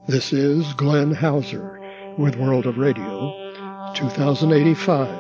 This is Glenn Hauser with World of Radio 2085.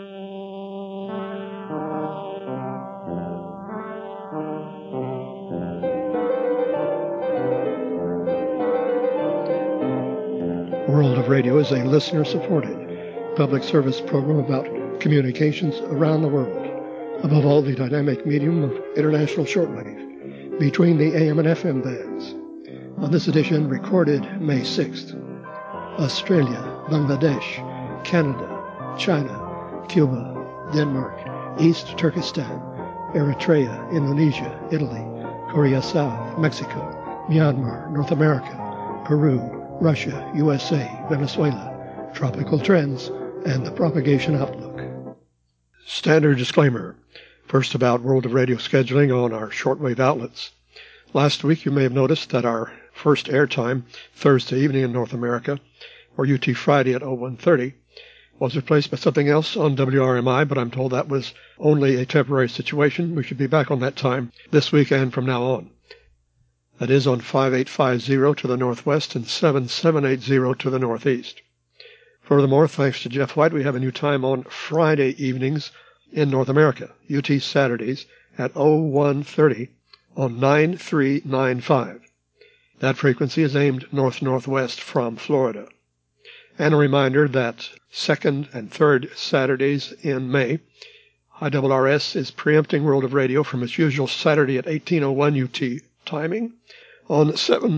World of Radio is a listener-supported public service program about communications around the world, above all the dynamic medium of international shortwave between the AM and FM bands. On this edition, recorded May 6th, Australia, Bangladesh, Canada, China, Cuba, Denmark, East Turkestan, Eritrea, Indonesia, Italy, Korea South, Mexico, Myanmar, North America, Peru, Russia, USA, Venezuela, tropical trends, and the propagation outlook. Standard disclaimer. First, about World of Radio scheduling on our shortwave outlets. Last week, you may have noticed that our first airtime, Thursday evening in North America, or UT Friday at 0130, was replaced by something else on WRMI, but I'm told that was only a temporary situation. We should be back on that time this week and from now on. That is on 5850 to the northwest and 7780 to the northeast. Furthermore, thanks to Jeff White, we have a new time on Friday evenings in North America, UT Saturdays at 0130 on 9395. That frequency is aimed north-northwest from Florida. And a reminder that second and third Saturdays in May, IRRS is preempting World of Radio from its usual Saturday at 1801 UT timing on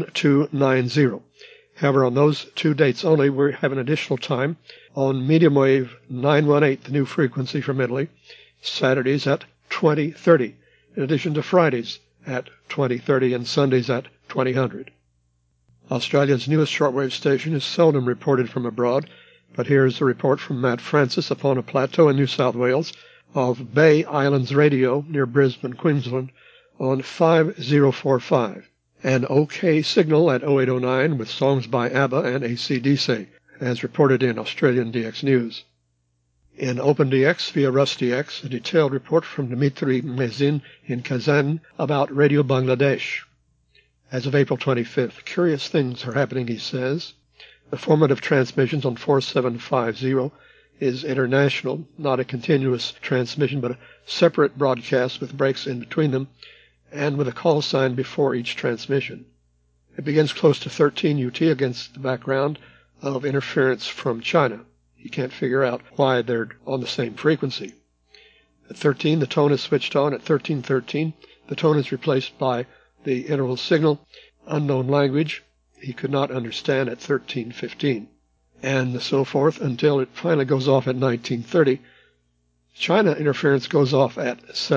7290. However, on those two dates only, we have an additional time on medium wave 918, the new frequency from Italy, Saturdays at 2030, in addition to Fridays at 2030 and Sundays at 2000. Australia's newest shortwave station is seldom reported from abroad, but here's a report from Matt Francis upon a plateau in New South Wales of Bay Islands Radio near Brisbane, Queensland, on 5045, an OK signal at 0809 with songs by ABBA and AC/DC, as reported in Australian DX News. In OpenDX via RusDX, a detailed report from Dmitry Mezin in Kazan about Radio Bangladesh. As of April 25th, curious things are happening, he says. The format of transmissions on 4750 is international, not a continuous transmission, but a separate broadcast with breaks in between them, and with a call sign before each transmission. It begins close to 13 UT against the background of interference from China. You can't figure out why they're on the same frequency. At 13, the tone is switched on. At 1313, the tone is replaced by the interval signal, unknown language he could not understand at 1315, and so forth until it finally goes off at 1930. China interference goes off at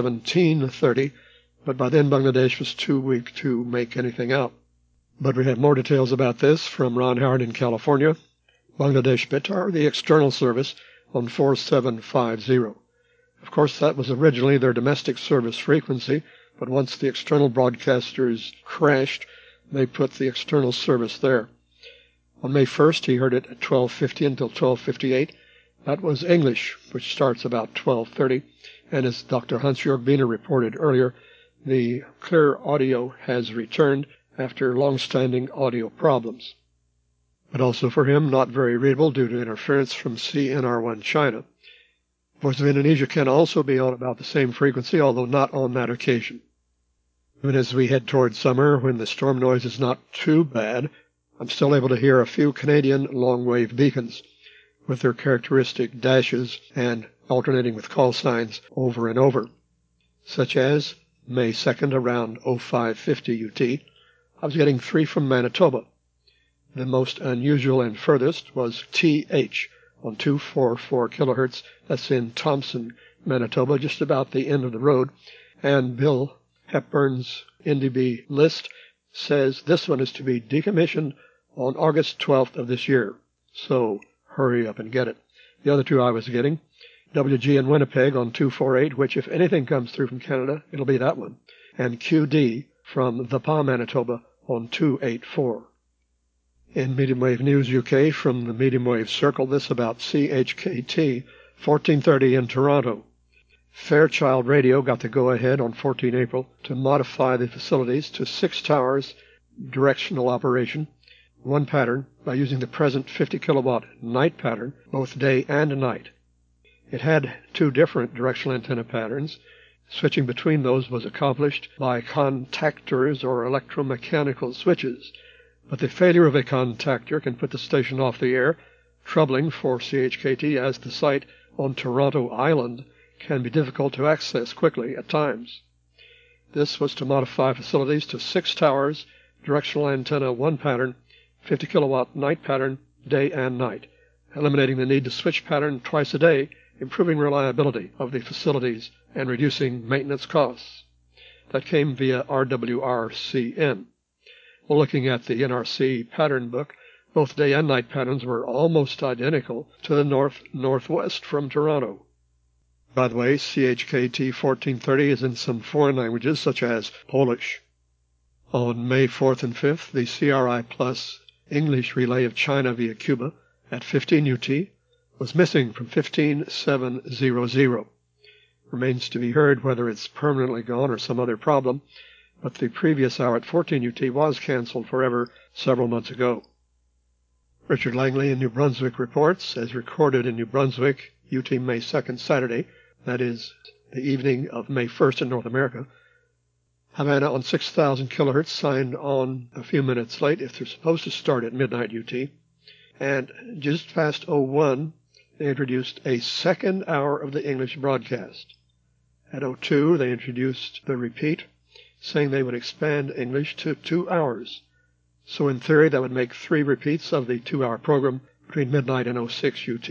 1730, but by then Bangladesh was too weak to make anything out. But we have more details about this from Ron Howard in California. Bangladesh Betar, the external service, on 4750. Of course, that was originally their domestic service frequency, but once the external broadcasters crashed, they put the external service there. On May 1st, he heard it at 1250 until 1258. That was English, which starts about 1230, and as Dr. Hans-Jörg Wiener reported earlier, the clear audio has returned after long-standing audio problems. But also for him, not very readable due to interference from CNR1 China. Voice of Indonesia can also be on about the same frequency, although not on that occasion. Even as we head toward summer, when the storm noise is not too bad, I'm still able to hear a few Canadian long-wave beacons with their characteristic dashes and alternating with call signs over and over, such as May 2nd around 0550 UT. I was getting 3 from Manitoba. The most unusual and furthest was TH on 244 kilohertz. That's in Thompson, Manitoba, just about the end of the road. And Bill Hepburn's NDB list says this one is to be decommissioned on August 12th of this year. So hurry up and get it. The other two I was getting, WG in Winnipeg on 248, which if anything comes through from Canada, it'll be that one. And QD from The Pas, Manitoba on 284. In Medium Wave News UK from the Medium Wave Circle, this about CHKT 1430 in Toronto. Fairchild Radio got the go-ahead on 14 April to modify the facilities to 6 towers directional operation one pattern by using the present 50 kilowatt night pattern, both day and night. It had two different directional antenna patterns. Switching between those was accomplished by contactors or electromechanical switches, but the failure of a contactor can put the station off the air, troubling for CHKT as the site on Toronto Island can be difficult to access quickly at times. This was to modify facilities to 6 towers, directional antenna 1 pattern, 50 kilowatt night pattern, day and night, eliminating the need to switch pattern twice a day, improving reliability of the facilities and reducing maintenance costs. That came via RWRCN. Well, looking at the NRC pattern book, both day and night patterns were almost identical to the north-northwest from Toronto. By the way, CHKT 1430 is in some foreign languages such as Polish. On May 4th and 5th, the CRI Plus English relay of China via Cuba at 15 UT was missing from 15700. Remains to be heard whether it's permanently gone or some other problem, but the previous hour at 14 UT was canceled forever several months ago. Richard Langley in New Brunswick reports, as recorded in New Brunswick, UT May 2nd, Saturday, that is, the evening of May 1st in North America. Havana on 6,000 kilohertz signed on a few minutes late if they're supposed to start at midnight UT. And just past 01, they introduced a second hour of the English broadcast. At 02, they introduced the repeat, saying they would expand English to 2 hours. So in theory, that would make 3 repeats of the 2-hour program between midnight and 06 UT.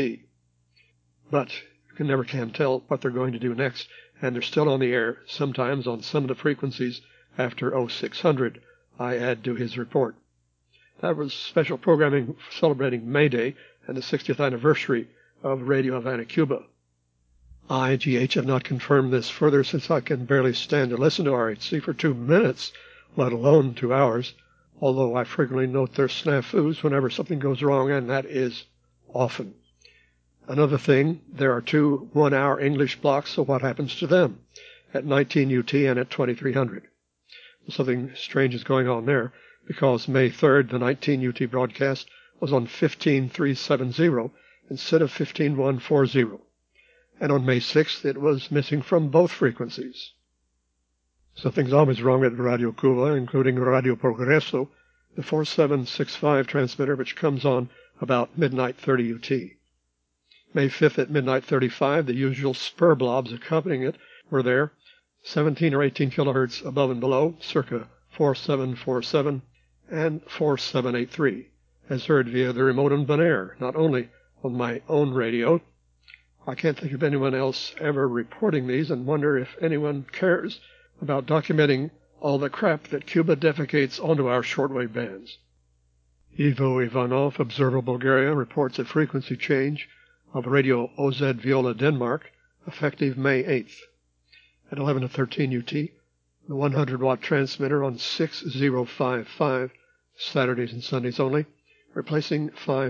But you never can tell what they're going to do next, and they're still on the air, sometimes on some of the frequencies after 0600, I add to his report. That was special programming celebrating May Day and the 60th anniversary of Radio Havana, Cuba. I, GH, have not confirmed this further since I can barely stand to listen to RHC for 2 minutes, let alone 2 hours, although I frequently note their snafus whenever something goes wrong, and that is often. Another thing, there are 2 one-hour English blocks, so what happens to them? At 19 UT and at 2300. Something strange is going on there, because May 3rd, the 19 UT broadcast was on 15370 instead of 15140. And on May 6th, it was missing from both frequencies. Something's always wrong at Radio Cuba, including Radio Progreso, the 4765 transmitter, which comes on about midnight 30 UT. May 5th at midnight 35, the usual spur blobs accompanying it were there, 17 or 18 kilohertz above and below, circa 4747 and 4783, as heard via the remote on Bonaire, not only on my own radio. I can't think of anyone else ever reporting these and wonder if anyone cares about documenting all the crap that Cuba defecates onto our shortwave bands. Ivo Ivanov, Observer Bulgaria, reports a frequency change of Radio OZ Viola Denmark, effective May 8th. At 11 to 13 UT, the 100-watt transmitter on 6055, Saturdays and Sundays only, replacing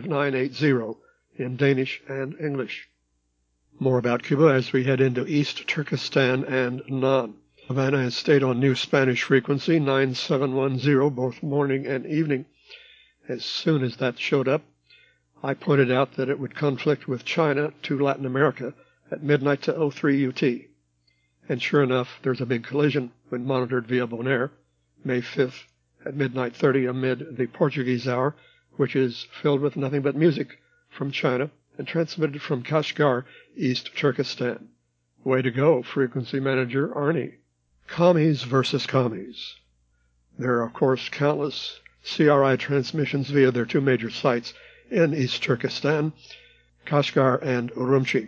5980 in Danish and English. More about Cuba as we head into East Turkestan and Nan. Havana has stayed on New Spanish frequency 9710 both morning and evening. As soon as that showed up, I pointed out that it would conflict with China to Latin America at midnight to 03 UT. And sure enough, there's a big collision when monitored via Bonaire, May 5th at midnight 30 amid the Portuguese hour, which is filled with nothing but music from China and transmitted from Kashgar, East Turkestan. Way to go, frequency manager Arnie. Commies versus commies. There are, of course, countless CRI transmissions via their 2 major sites in East Turkestan, Kashgar and Urumqi.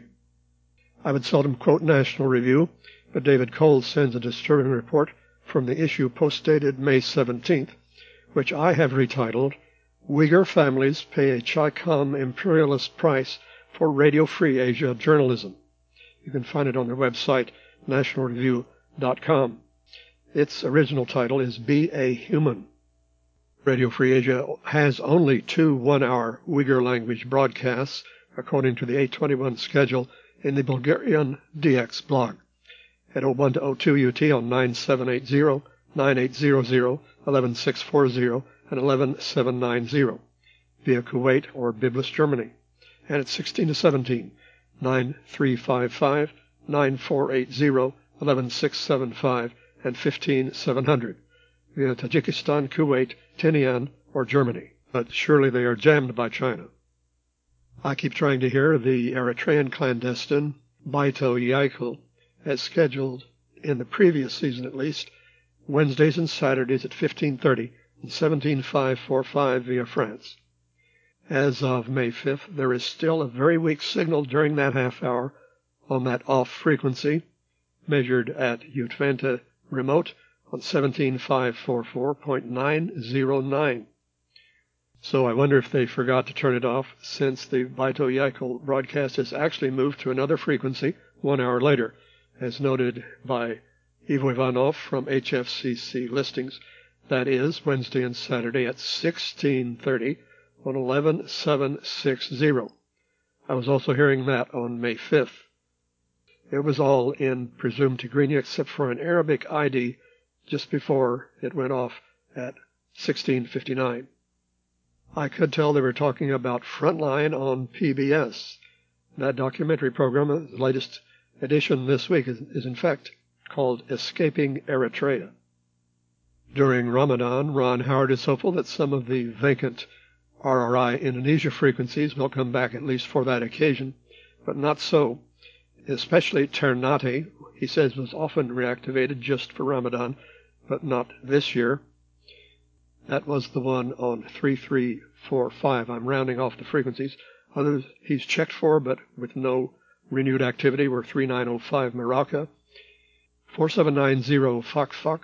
I would seldom quote National Review, but David Cole sends a disturbing report from the issue post-dated May 17th, which I have retitled, Uyghur Families Pay a Chi-Com Imperialist Price for Radio-Free Asia Journalism. You can find it on their website, nationalreview.com. Its original title is Be a Human. Radio Free Asia has only 2 one-hour Uyghur language broadcasts, according to the 821 schedule in the Bulgarian DX blog. At 01 to 02 UT on 9780, 9800, 11640, and 11790. via Kuwait or Byblos, Germany. And at 16 to 17, 9355, 9480, 11675, and 15700 via Tajikistan, Kuwait, Tinian, or Germany. But surely they are jammed by China. I keep trying to hear the Eritrean clandestine Baito Yakel as scheduled in the previous season at least, Wednesdays and Saturdays at 15:30 and 17545 via France. As of May 5th, there is still a very weak signal during that half hour on that off frequency, measured at Utventa remote on 17544.909. So I wonder if they forgot to turn it off, since the Baito Yakel broadcast has actually moved to another frequency 1 hour later, as noted by Ivo Ivanov from HFCC listings. That is Wednesday and Saturday at 16:30 on 11760. I was also hearing that on May 5th. It was all in presumed Tigrinya except for an Arabic ID just before it went off at 16:59. I could tell they were talking about Frontline on PBS. That documentary program, the latest edition this week, is in fact called Escaping Eritrea. During Ramadan, Ron Howard is hopeful that some of the vacant RRI Indonesia frequencies will come back at least for that occasion, but not so. Especially Ternate, he says, was often reactivated just for Ramadan, but not this year. That was the one on 3345. I'm rounding off the frequencies. Others he's checked for, but with no renewed activity, were 3905 Meraka, 4790 Fakfak,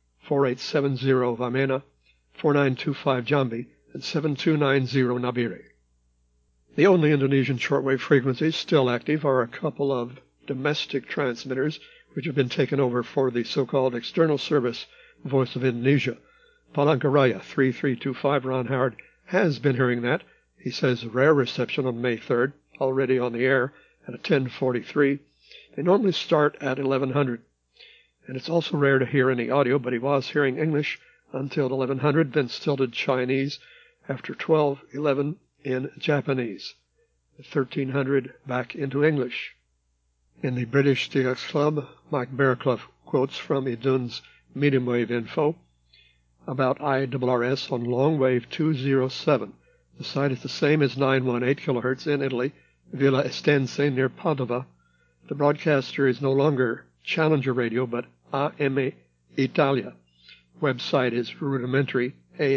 4870 Vamena, 4925 Jambi, and 7290 Nabire. The only Indonesian shortwave frequencies still active are a couple of domestic transmitters which have been taken over for the so-called external service Voice of Indonesia. Palangkaraya 3325, Ron Howard has been hearing that. He says rare reception on May 3rd, already on the air at 10:43. They normally start at 1100. And it's also rare to hear any audio, but he was hearing English until 1100, then stilted Chinese after 12:11 in Japanese. At 1300 back into English. In the British DX Club, Mike Bearclough quotes from Idun's medium wave info about IRRS on long wave 207. The site is the same as 918 kHz in Italy, Villa Estense near Padova. The broadcaster is no longer Challenger Radio, but AM Italia. Website is rudimentary,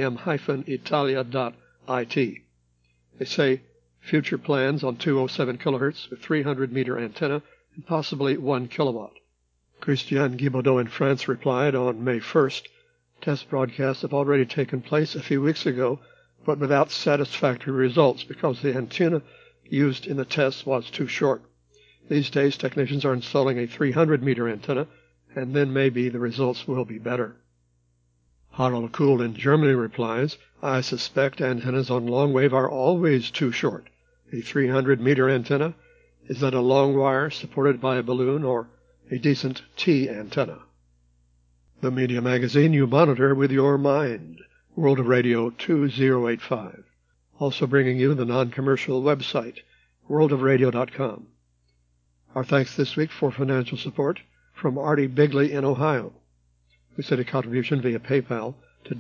am-italia.it. They say future plans on 207 kHz with 300-meter antenna and possibly 1 kilowatt. Christian Guibaudot in France replied on May 1st, test broadcasts have already taken place a few weeks ago, but without satisfactory results because the antenna used in the test was too short. These days, technicians are installing a 300-meter antenna, and then maybe the results will be better. Harald Kuhl in Germany replies, I suspect antennas on long wave are always too short. A 300-meter antenna, is that a long wire supported by a balloon or a decent T antenna? The Media Magazine you monitor with your mind. World of Radio 2085. Also bringing you the non-commercial website, worldofradio.com. Our thanks this week for financial support from Artie Bigley in Ohio, who sent a contribution via PayPal to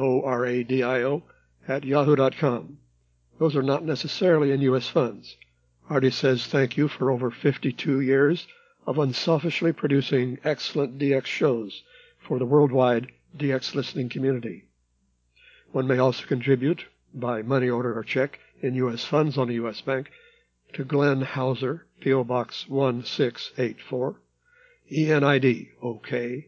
WORADIO@yahoo.com. Those are not necessarily in U.S. funds. Artie says thank you for over 52 years of unselfishly producing excellent DX shows for the worldwide DX listening community. One may also contribute by money order or check in U.S. funds on a U.S. bank to Glenn Hauser, P.O. Box 1684, ENID OK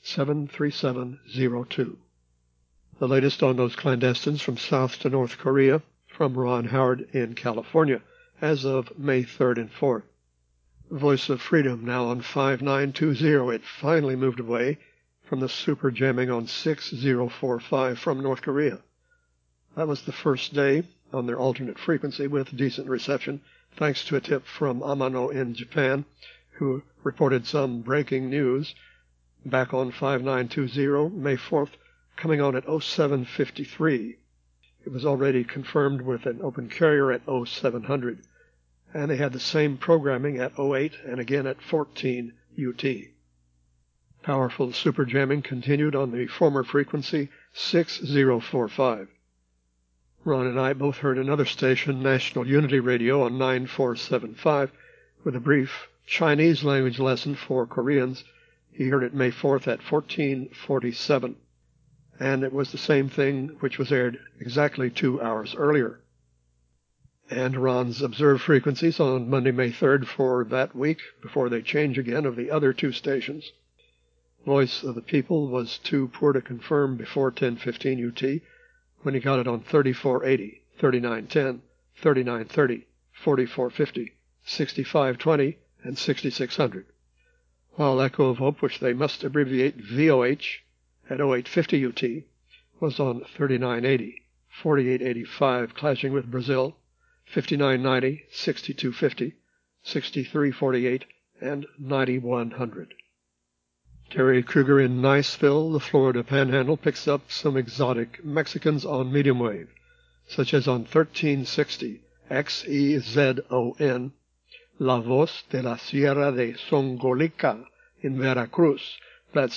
73702. The latest on those clandestines from South to North Korea from Ron Howard in California as of May 3rd and 4th. Voice of Freedom now on 5920. It finally moved away from the super jamming on 6045 from North Korea. That was the first day on their alternate frequency with decent reception, thanks to a tip from Amano in Japan, who reported some breaking news back on 5920, May 4th, coming on at 0753. It was already confirmed with an open carrier at 0700, and they had the same programming at 08 and again at 14 UT. Powerful super jamming continued on the former frequency 6045. Ron and I both heard another station, National Unity Radio, on 9475, with a brief Chinese language lesson for Koreans. He heard it May 4th at 1447. And it was the same thing which was aired exactly 2 hours earlier. And Ron's observed frequencies on Monday, May 3rd for that week, before they change again, of the other two stations. Voice of the People was too poor to confirm before 1015 UT, when he got it on 3480, 3910, 3930, 4450, 6520, and 6600. While Echo of Hope, which they must abbreviate VOH, at 0850 UT, was on 3980, 4885, clashing with Brazil, 5990, 6250, 6348, and 9100. Terry Kruger in Niceville, the Florida Panhandle, picks up some exotic Mexicans on medium wave, such as on 1360 XEZON, La Voz de la Sierra de Songolica in Veracruz. That's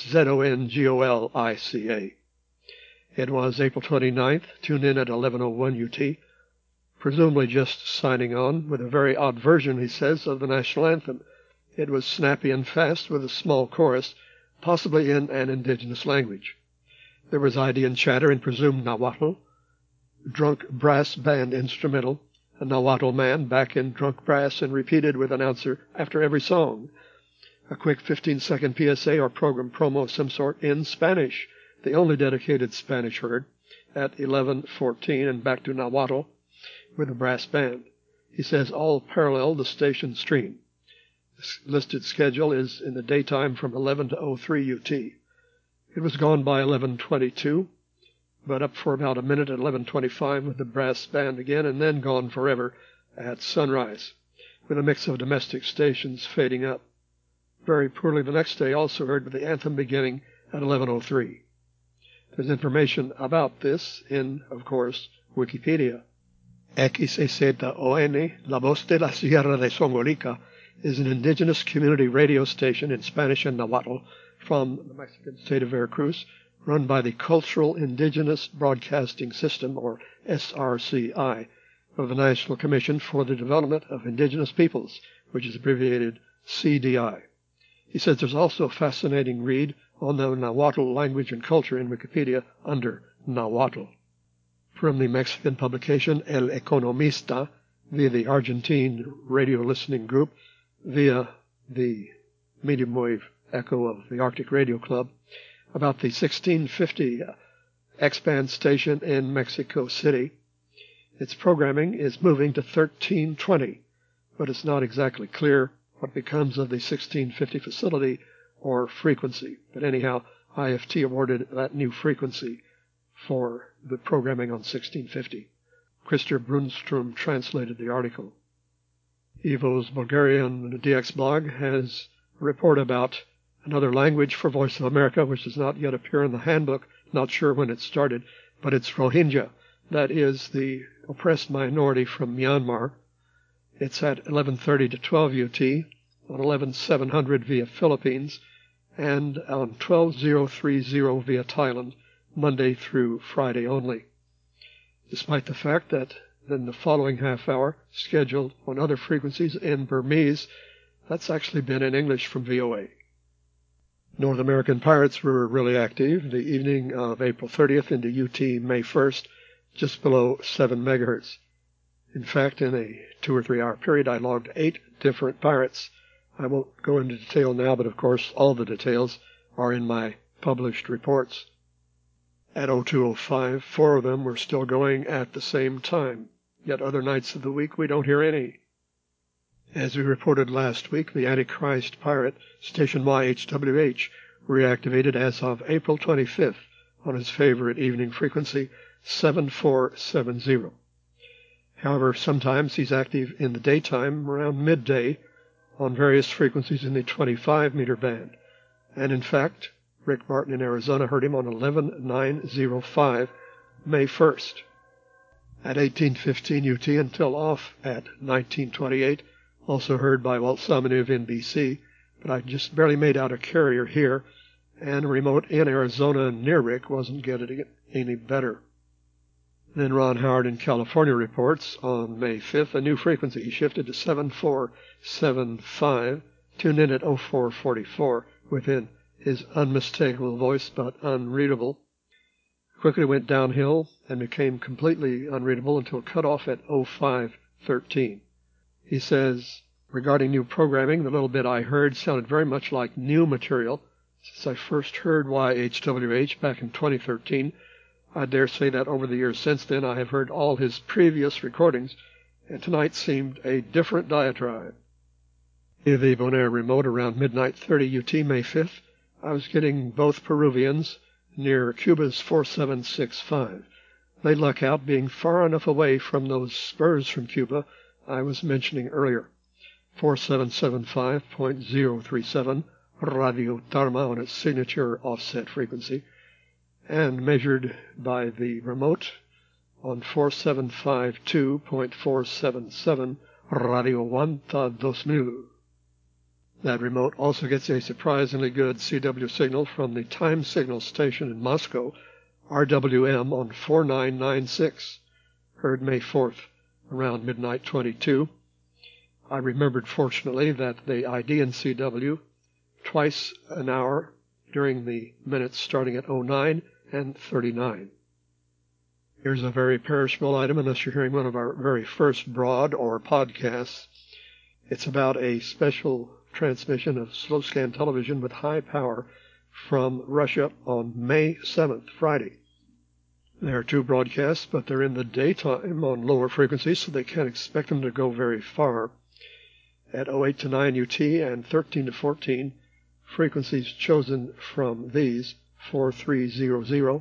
ZONGOLICA. It was April 29th. Tune in at 11:01 UT. Presumably just signing on with a very odd version, he says, of the national anthem. It was snappy and fast with a small chorus, possibly in an indigenous language. There was Indian chatter in presumed Nahuatl, drunk brass band instrumental, a Nahuatl man back in drunk brass and repeated with announcer after every song. A quick 15-second PSA or program promo of some sort in Spanish, the only dedicated Spanish heard, at 11:14 and back to Nahuatl with a brass band. He says all parallel the station stream. The listed schedule is in the daytime from 11 to 03 UT. It was gone by 11:22, but up for about a minute at 11:25 with the brass band again, and then gone forever at sunrise, with a mix of domestic stations fading up. Very poorly the next day, also heard with the anthem beginning at 11:03. There's information about this in, of course, Wikipedia. XEZON, La Voz de la Sierra de Songolica, is an indigenous community radio station in Spanish and Nahuatl from the Mexican state of Veracruz, run by the Cultural Indigenous Broadcasting System, or SRCI, of the National Commission for the Development of Indigenous Peoples, which is abbreviated CDI. He says there's also a fascinating read on the Nahuatl language and culture in Wikipedia under Nahuatl. From the Mexican publication El Economista, via the Argentine radio listening group, via the medium wave echo of the Arctic Radio Club, about the 1650 X-band station in Mexico City. Its programming is moving to 1320, but it's not exactly clear what becomes of the 1650 facility or frequency. But anyhow, IFT awarded that new frequency for the programming on 1650. Christer Brunstrom translated the article. Evo's Bulgarian DX blog has a report about another language for Voice of America, which does not yet appear in the handbook. Not sure when it started, but it's Rohingya. That is the oppressed minority from Myanmar. It's at 11:30 to 12 UT, on 11:700 via Philippines, and on 12:030 via Thailand, Monday through Friday only. Despite the fact that in the following half hour, scheduled on other frequencies in Burmese, that's actually been in English from VOA. North American Pirates were really active the evening of April 30th into UT May 1st, just below 7 megahertz. In fact, in a 2 or 3 hour period, I logged 8 different pirates. I won't go into detail now, but of course all the details are in my published reports. At 02:05, 4 of them were still going at the same time, yet other nights of the week we don't hear any. As we reported last week, the Antichrist pirate, station YHWH, reactivated as of April 25th on his favorite evening frequency, 7470. However, sometimes he's active in the daytime around midday on various frequencies in the 25-meter band. And in fact, Rick Martin in Arizona heard him on 11905 May 1st. at 1815 UT until off at 1928, also heard by Walt Samanev in BC, but I just barely made out a carrier here, and a remote in Arizona near Rick wasn't getting it any better. Then Ron Howard in California reports on May 5th a new frequency. He shifted to 7475, tuned in at 0444 within his unmistakable voice but unreadable. Quickly went downhill and became completely unreadable until cut off at 0513. He says, regarding new programming, the little bit I heard sounded very much like new material. Since I first heard YHWH back in 2013, I dare say that over the years since then I have heard all his previous recordings, and tonight seemed a different diatribe. Via the Bonaire remote around midnight 30 UT May 5th, I was getting both Peruvians near Cuba's 4765. They luck out being far enough away from those spurs from Cuba I was mentioning earlier. 4775.037 Radio Dharma on its signature offset frequency, and measured by the remote on 4752.477 Radio Wanta 2000. That remote also gets a surprisingly good CW signal from the time signal station in Moscow, RWM on 4996, heard May 4th around midnight 22. I remembered, fortunately, that the ID in CW twice an hour during the minutes starting at 09 and 39. Here's a very perishable item unless you're hearing one of our very first broad or podcasts. It's about a special transmission of slow scan television with high power from Russia on May 7th, Friday. There are two broadcasts, but they're in the daytime on lower frequencies, so they can't expect them to go very far. At 08 to 9 UT and 13 to 14, frequencies chosen from these 4300,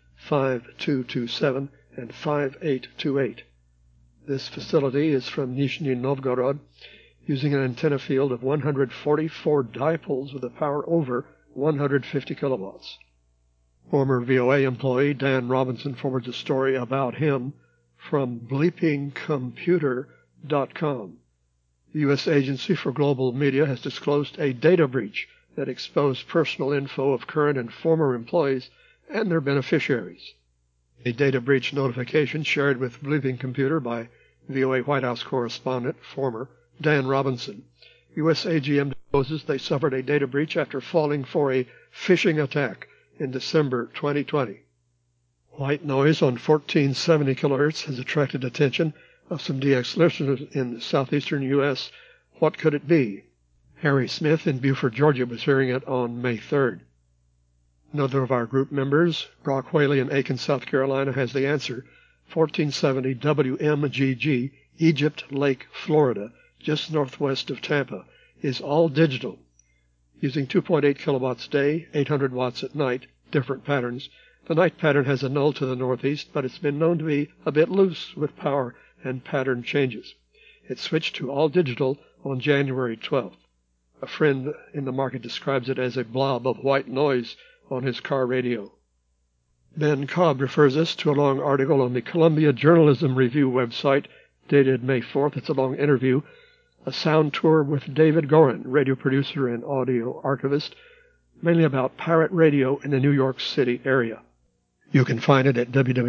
5227, and 5828. This facility is from Nizhny Novgorod, using an antenna field of 144 dipoles with a power over 150 kilowatts. Former VOA employee Dan Robinson forwards a story about him from bleepingcomputer.com. The U.S. Agency for Global Media has disclosed a data breach that exposed personal info of current and former employees and their beneficiaries. A data breach notification shared with Bleeping Computer by VOA White House correspondent, former Dan Robinson. U.S. AGM discloses they suffered a data breach after falling for a phishing attack in December 2020. White noise on 1470 kHz has attracted attention of some DX listeners in the southeastern U.S. What could it be? Harry Smith in Beaufort, Georgia, was hearing it on May 3rd. Another of our group members, Brock Whaley in Aiken, South Carolina, has the answer. 1470 WMGG, Egypt Lake, Florida, just northwest of Tampa, is all digital. Using 2.8 kilowatts a day, 800 watts at night, different patterns. The night pattern has a null to the northeast, but it's been known to be a bit loose with power and pattern changes. It switched to all digital on January 12th. A friend in the market describes it as a blob of white noise on his car radio. Ben Cobb refers us to a long article on the Columbia Journalism Review website dated May 4th. It's a long interview, a sound tour with David Gorin, radio producer and audio archivist, mainly about pirate radio in the New York City area. You can find it at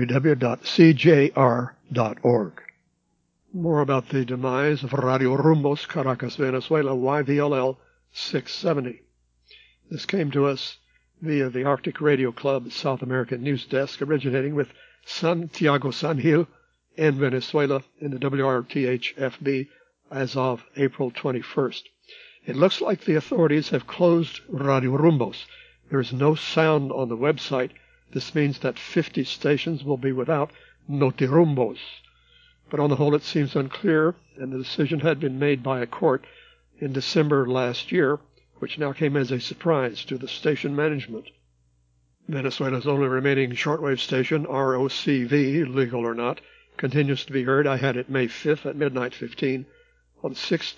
www.cjr.org. More about the demise of Radio Rumbos, Caracas, Venezuela, YVLL 670. This came to us via the Arctic Radio Club South American News Desk, originating with Santiago Sangil in Venezuela in the WRTH-FB as of April 21st. It looks like the authorities have closed Radio Rumbos. There is no sound on the website. This means that 50 stations will be without Notirumbos. But on the whole, it seems unclear, and the decision had been made by a court in December last year, which now came as a surprise to the station management. Venezuela's only remaining shortwave station, ROCV, legal or not, continues to be heard. I had it May 5th at midnight 15 on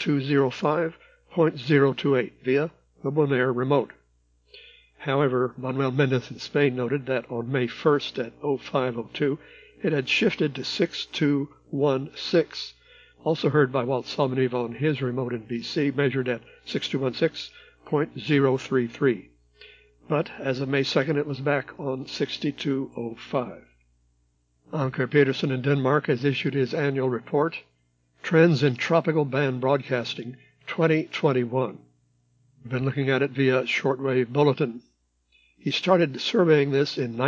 6205.028 via the Bonaire remote. However, Manuel Mendez in Spain noted that on May 1st at 0502, it had shifted to 6216, also heard by Walt Salmoneve on his remote in BC, measured at 6216.033. But as of May 2nd, it was back on 6205. Anker Petersen in Denmark has issued his annual report, Trends in Tropical Band Broadcasting 2021. We've been looking at it via shortwave bulletin. He started surveying this in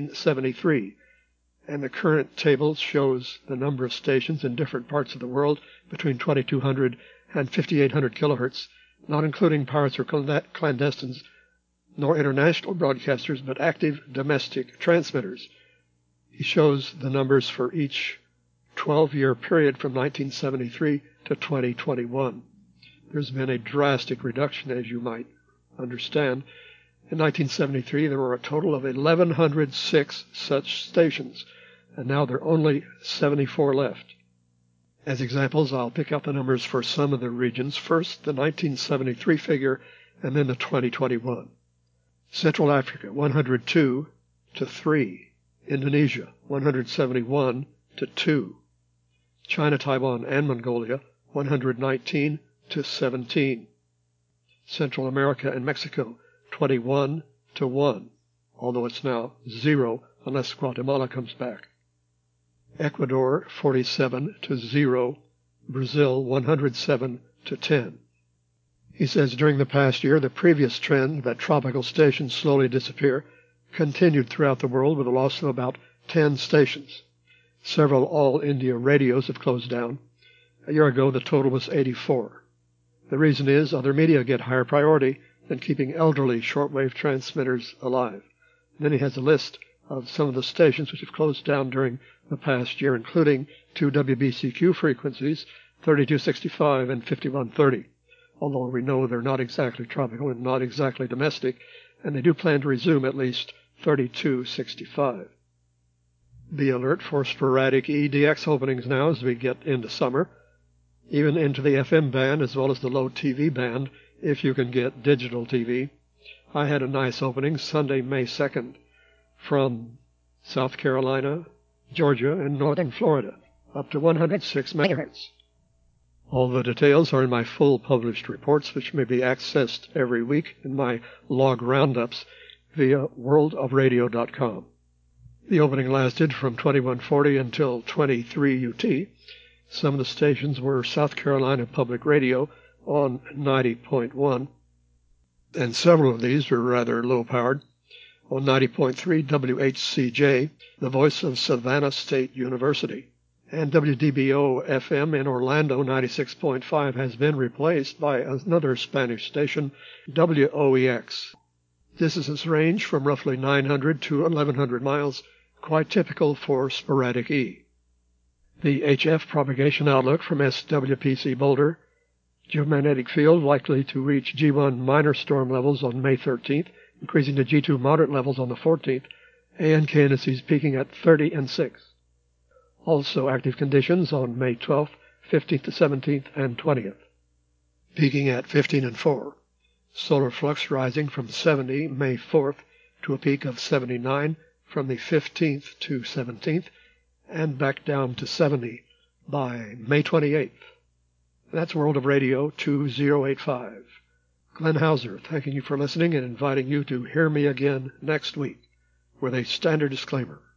1973, and the current table shows the number of stations in different parts of the world between 2200 and 5800 kilohertz, not including pirates or clandestines, nor international broadcasters, but active domestic transmitters. He shows the numbers for each 12-year period from 1973 to 2021. There's been a drastic reduction, as you might understand. In 1973, there were a total of 1,106 such stations, and now there are only 74 left. As examples, I'll pick out the numbers for some of the regions. First, the 1973 figure, and then the 2021. Central Africa, 102 to 3. Indonesia, 171 to 2. China, Taiwan, and Mongolia, 119 to 17. Central America and Mexico, 21 to 1, although it's now 0 unless Guatemala comes back. Ecuador, 47 to 0. Brazil, 107 to 10. He says during the past year, the previous trend that tropical stations slowly disappear continued throughout the world with a loss of about 10 stations. Several all-India radios have closed down. A year ago, the total was 84. The reason is other media get higher priority than keeping elderly shortwave transmitters alive. And then he has a list of some of the stations which have closed down during the past year, including 2 WBCQ frequencies, 3265 and 5130. Although we know they're not exactly tropical and not exactly domestic, and they do plan to resume at least 3265. Be alert for sporadic EDX openings now as we get into summer, even into the FM band as well as the low TV band if you can get digital TV. I had a nice opening Sunday, May 2nd from South Carolina, Georgia, and northern Florida, up to 106 megahertz. All the details are in my full published reports, which may be accessed every week in my log roundups via worldofradio.com. The opening lasted from 2140 until 23 UT. Some of the stations were South Carolina Public Radio on 90.1, and several of these were rather low-powered. On 90.3 WHCJ, the voice of Savannah State University. And WDBO-FM in Orlando 96.5 has been replaced by another Spanish station, WOEX. Distances range from roughly 900 to 1,100 miles, quite typical for sporadic E. The HF propagation outlook from SWPC Boulder. Geomagnetic field likely to reach G1 minor storm levels on May 13th, increasing to G2 moderate levels on the 14th, and indices peaking at 30 and 6. Also active conditions on May 12th, 15th to 17th, and 20th, peaking at 15 and 4. Solar flux rising from 70 May 4th to a peak of 79 from the 15th to 17th, and back down to 70 by May 28th. That's World of Radio 2085. Glenn Hauser, thanking you for listening and inviting you to hear me again next week with a standard disclaimer.